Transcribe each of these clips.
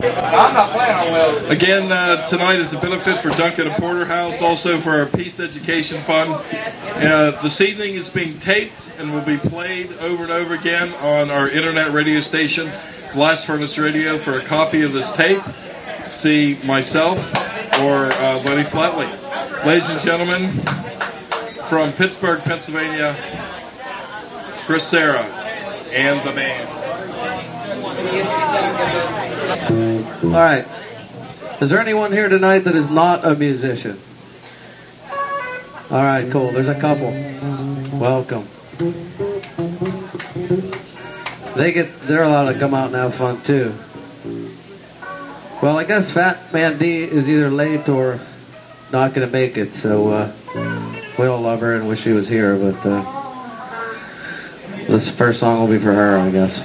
Again, tonight is a benefit for Duncan and Porterhouse, also for our Peace Education Fund. This evening is being taped and will be played over and over again on our internet radio station, Blast Furnace Radio. For a copy of this tape, see myself or Lenny Flatley. Ladies and gentlemen, from Pittsburgh, Pennsylvania, Chris Serra and the band. All right. Is there anyone here tonight that is not a musician? All right, cool. There's a couple. Welcome. They're allowed to come out and have fun too. Well, I guess Fat Man D is either late or not going to make it, so we all love her and wish she was here, but this first song will be for her, I guess.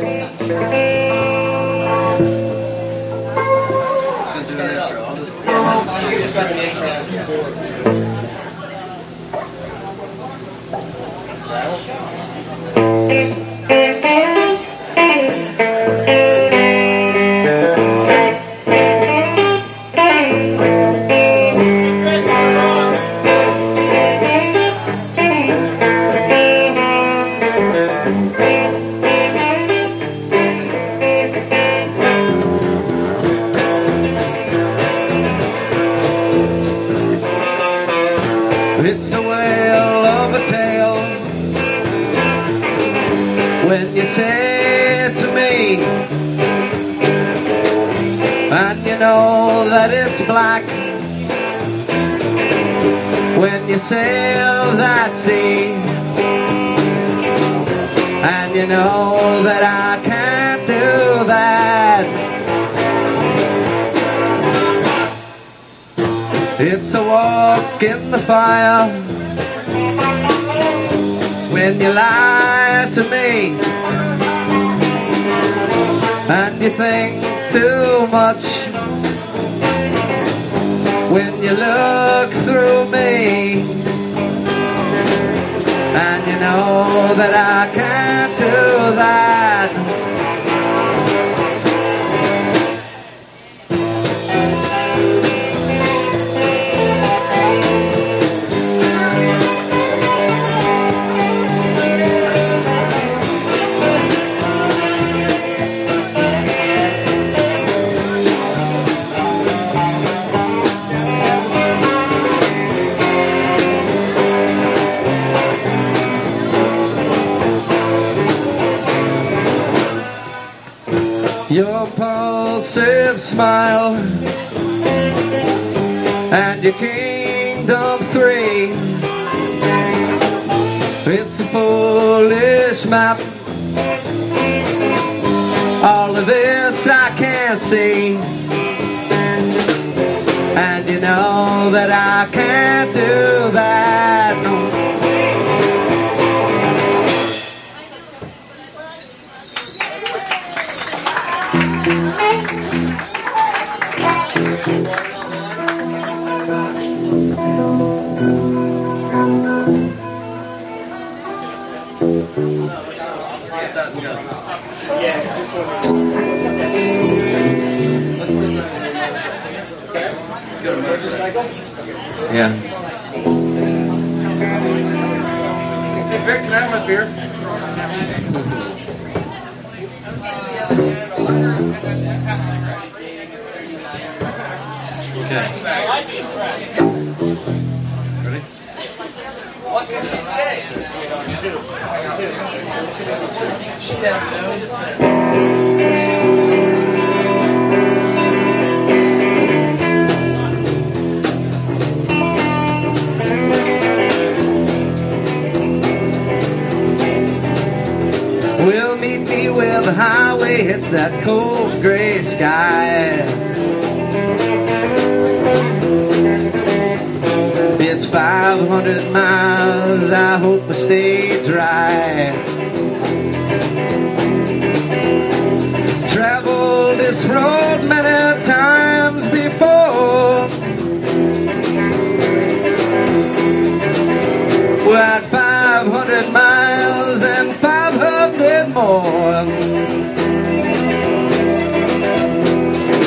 Black when you sail that sea, and you know that I can't do that. It's a walk in the fire when you lie to me, and you think too much when you look through me, and you know that I can't do that. Your impulsive smile and your kingdom three, it's a foolish map. All of this I can't see, and you know that I can't do that. Yeah. Hey, Vic, can I have my beer? Okay. Ready? What did she say? She doesn't know. Will meet me where the highway hits that cold gray sky. It's 500 miles, I hope I stay dry. Traveled this road many times before. We're at 500 miles and 500 more.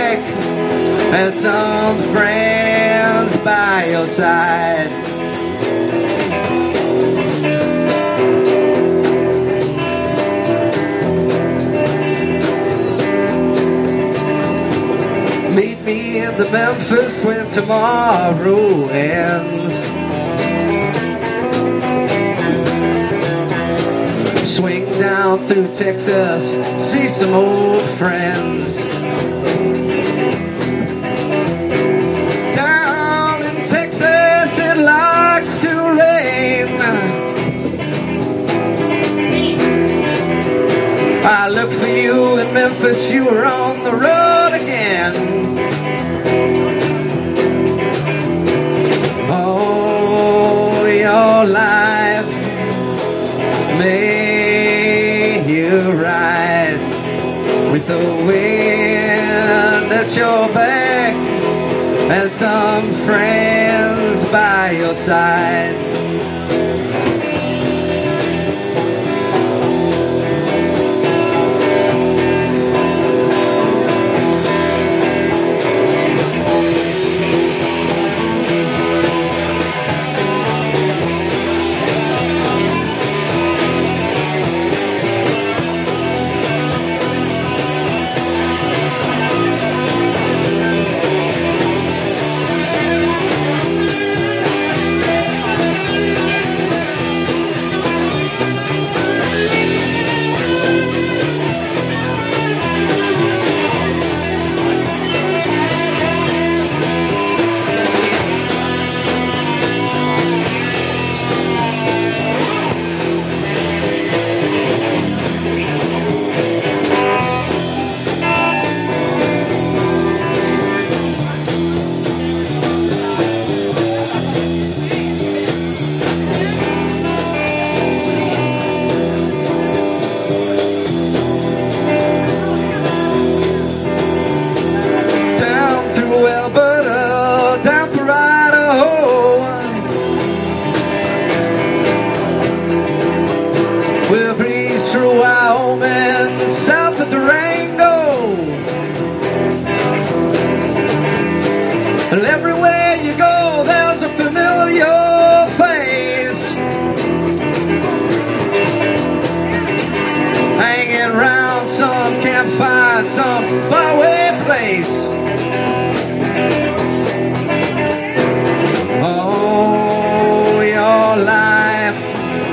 back and some friends by your side. Meet me in the Memphis when tomorrow ends. Swing down through Texas, see some old friends. Down in Texas it likes to rain. I look for you in Memphis, you were on the road again. Oh, your life may you ride with the wind at your back and some friends by your side. And everywhere you go, there's a familiar face hanging round some campfire, some faraway place. Oh, your life,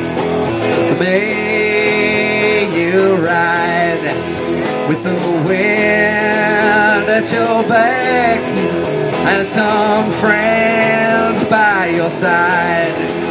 may you ride with the wind at your back and some friends by your side.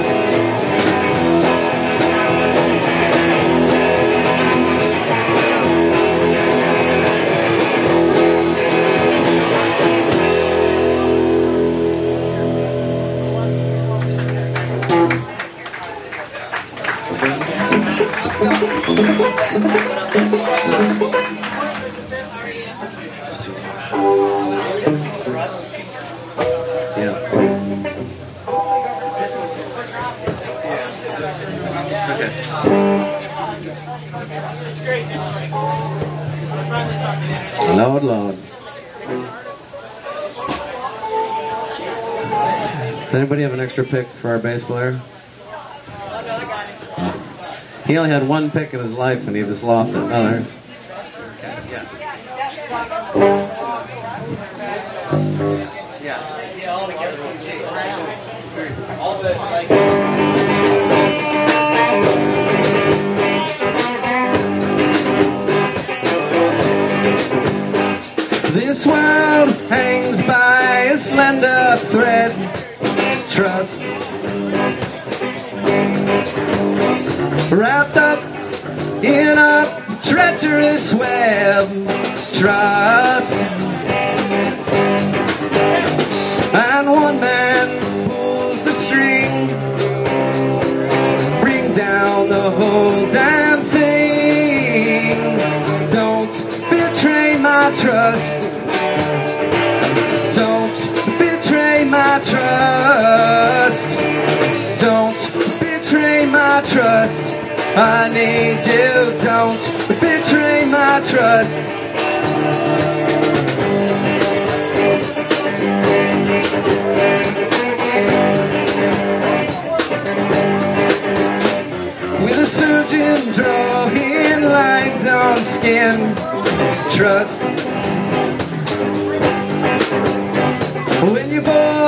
Lord, Lord. Does anybody have an extra pick for our bass player? He only had one pick in his life and he just lost it. Oh, there's... This world hangs by a slender thread. Trust wrapped up in a treacherous web. Trust, and one man pulls the string, bring down the whole damn thing. Don't betray my trust. My trust, don't betray my trust. I need you, don't betray my trust.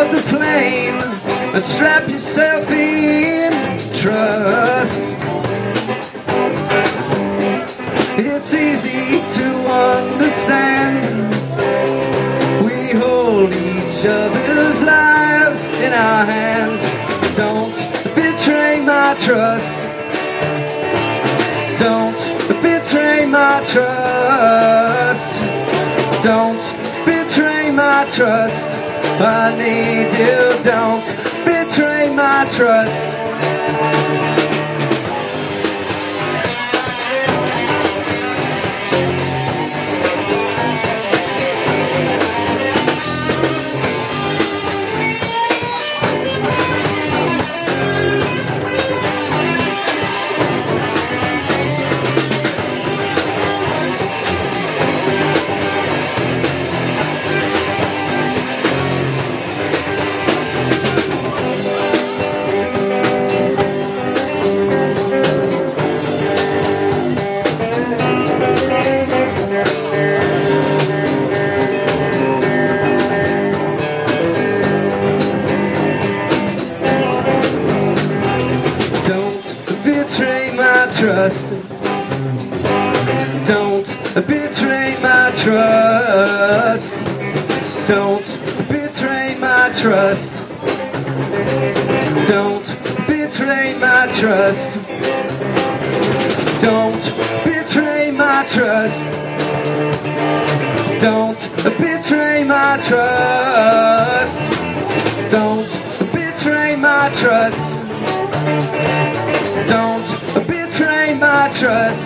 board the plane and strap yourself in. Trust. It's easy to understand. We hold each other's lives in our hands. Don't betray my trust. Don't betray my trust. Don't betray my trust. I need you. Don't betray my trust. Trust. Don't betray my trust. Don't betray my trust. Don't betray my trust. Don't betray my trust. Don't betray my trust. Don't betray my trust. Don't betray my trust.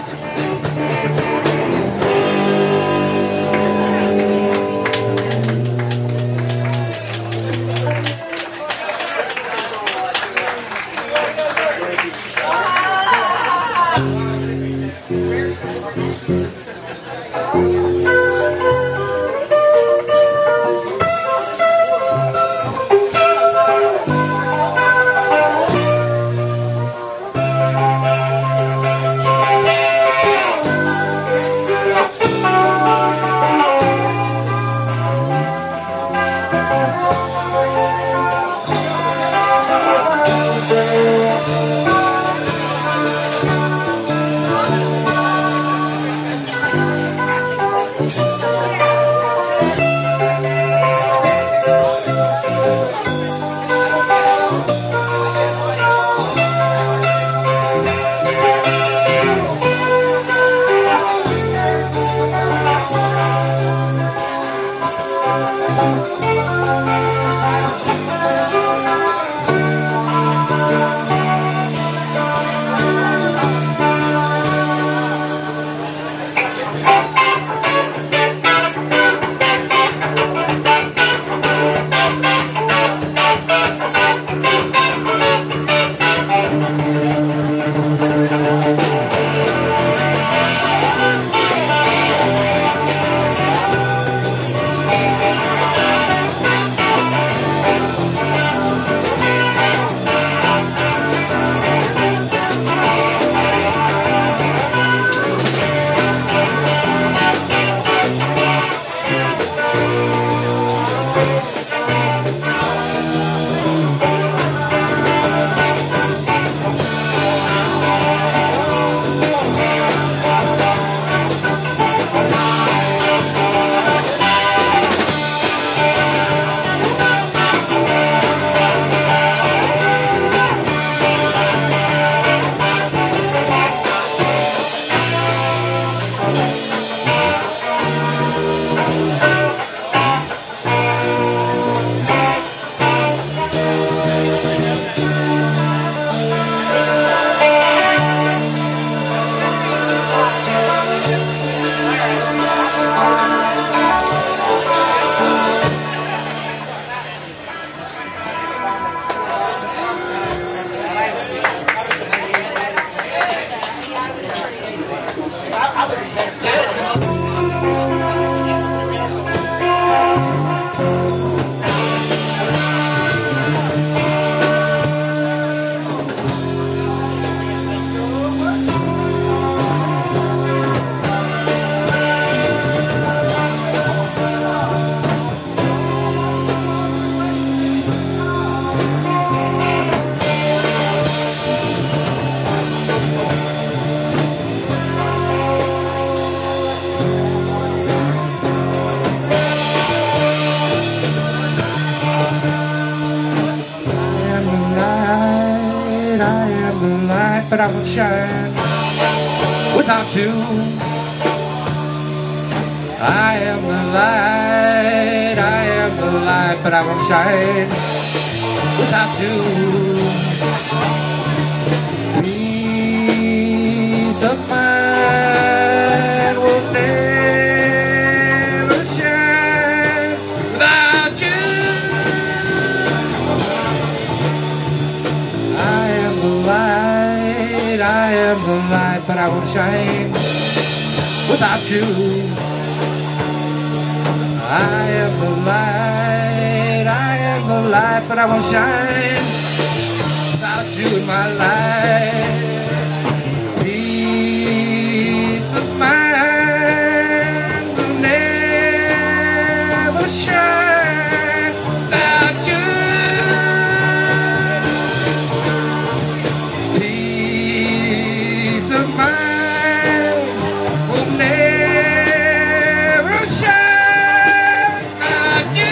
but I won't shine without you. I am the light, I am the light, but I won't shine without you. Peace of mind will never shine without you. I am the light, I am the light, but I won't shine without you. I am the light, I am the light, but I won't shine without you in my life. Peace of mind will never shine without you. Peace of mind will never shine without you.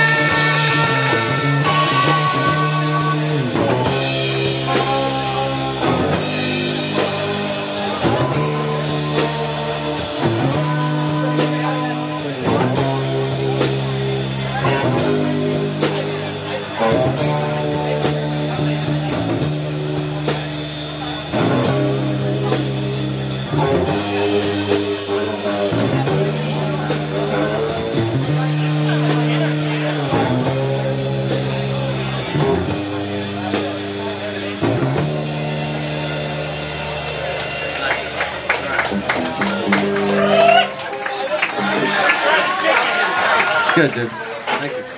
Good, dude. Thank you.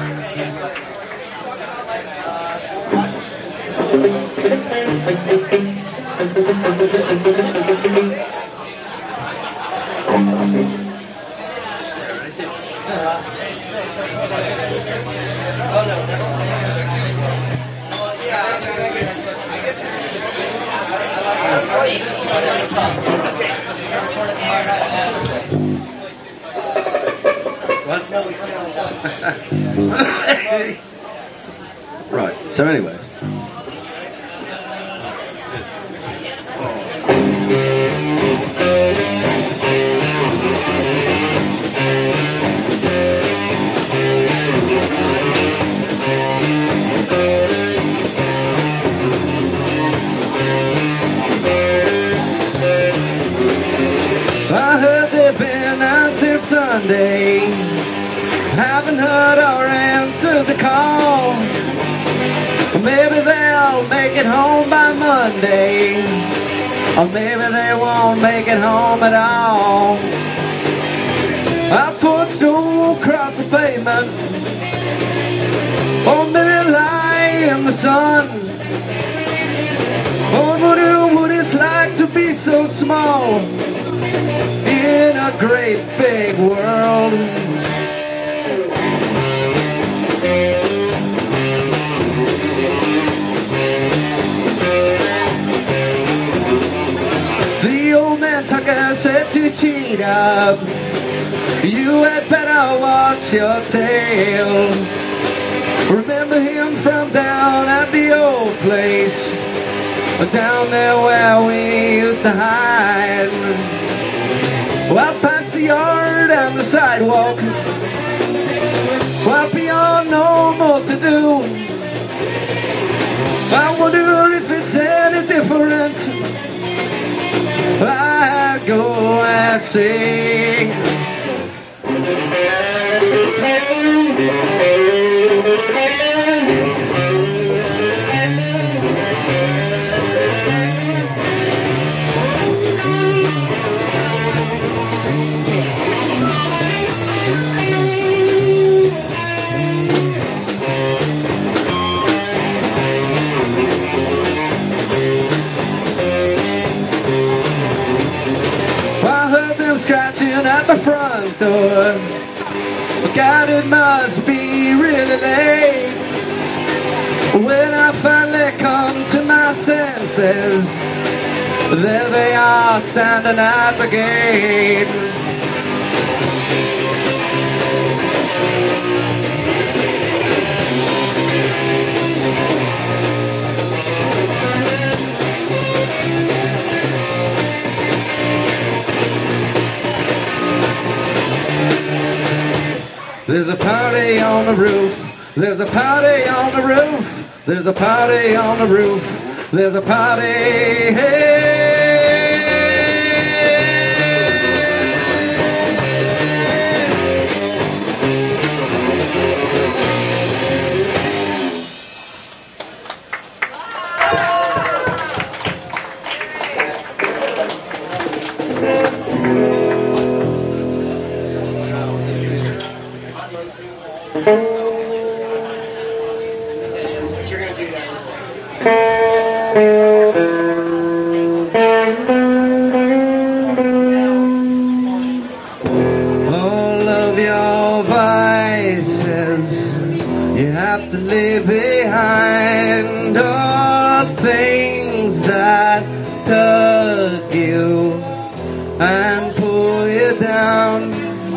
Right, so anyway. I heard they've been out since Sunday. Haven't heard or answered the call. Maybe they'll make it home by Monday, or maybe they won't make it home at all. I put stone across the pavement, or maybe lie in the sun. I wonder what it's like to be so small in a great big world. The old man Tucker said to cheat up, you had better watch your tail. Remember him from down at the old place, down there where we used to hide. Well, past the yard and the sidewalk, well beyond no more to do. I wonder if it's any different. I go and sing. At the front door, God, it must be really late. When I finally come to my senses, there they are standing at the gate. on the roof. There's a party on the roof. There's a party on the roof. There's a party. Hey. All of your vices you have to leave behind, all things that hurt you and pull you down.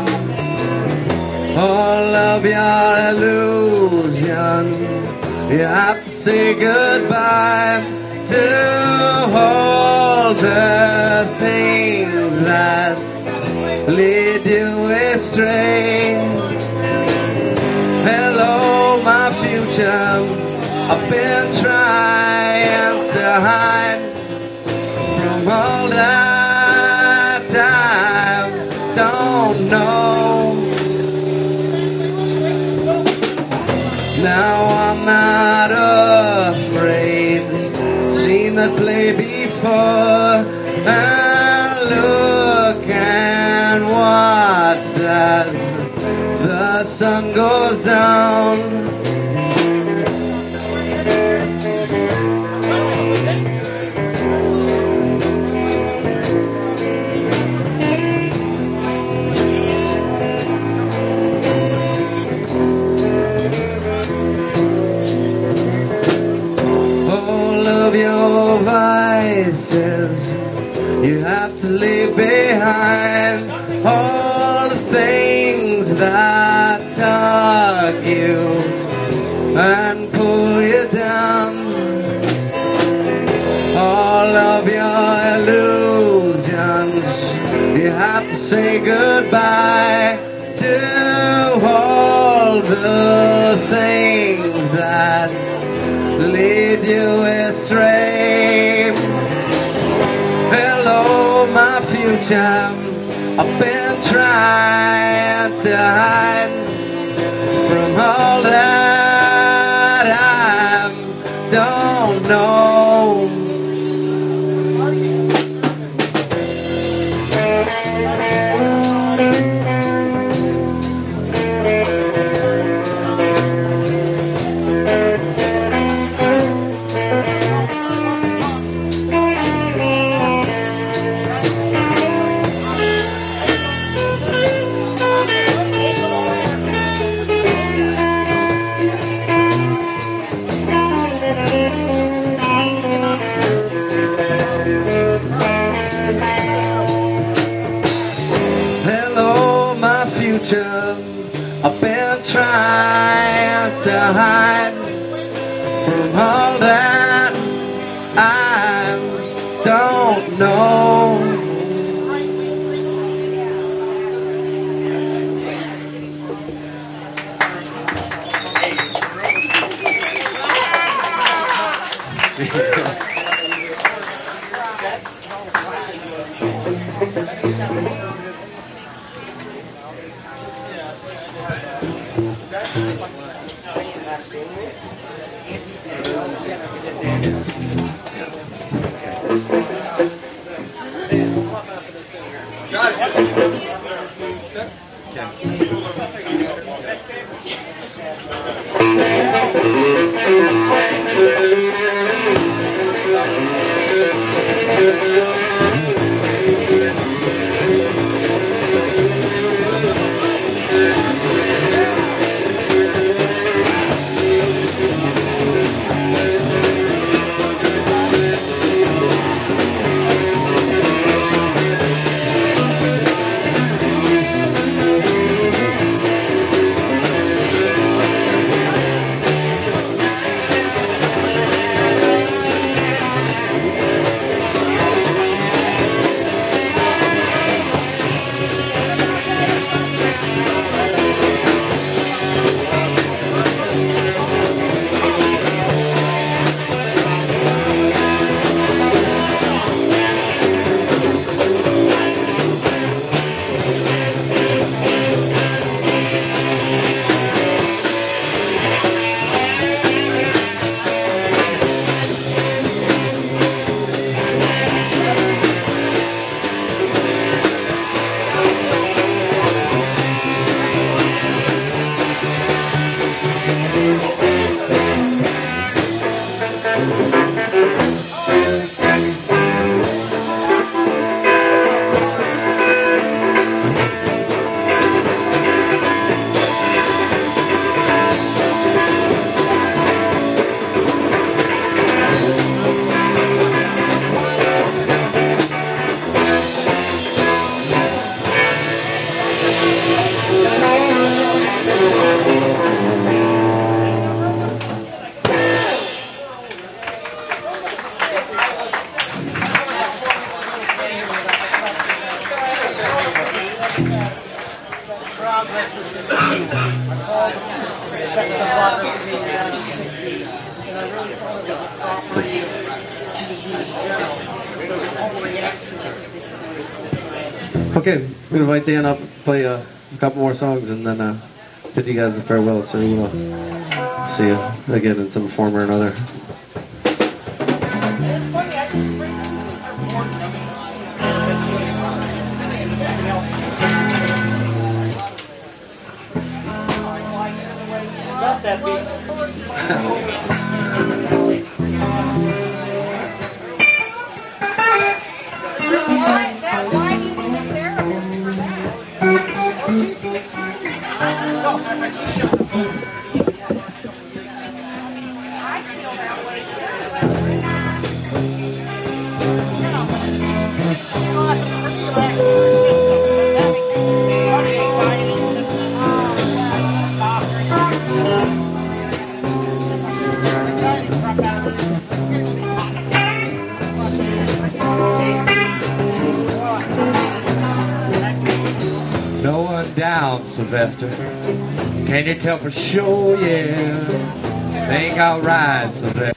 All of your illusions, you have to say goodbye to all the things that lead you astray. Hello, my future, I've been trying to hide from all that I don't know. Now I'm not afraid, seen the play before, and look and watch as the sun goes down. Of your vices you have to leave behind, all the things that tug you and pull you down. All of your illusions you have to say goodbye to, all the things that lead you astray. Hello, my future, I've been trying to hide from all that I don't know. I've been trying to hide from all that I don't know. Okay, we're gonna invite Dan up, play a couple more songs, and then bid you guys a farewell. So we'll see you again in some form or another. Got that beat. Going down, Sylvester. Can you tell for sure, yeah? Think I'll ride, Sylvester.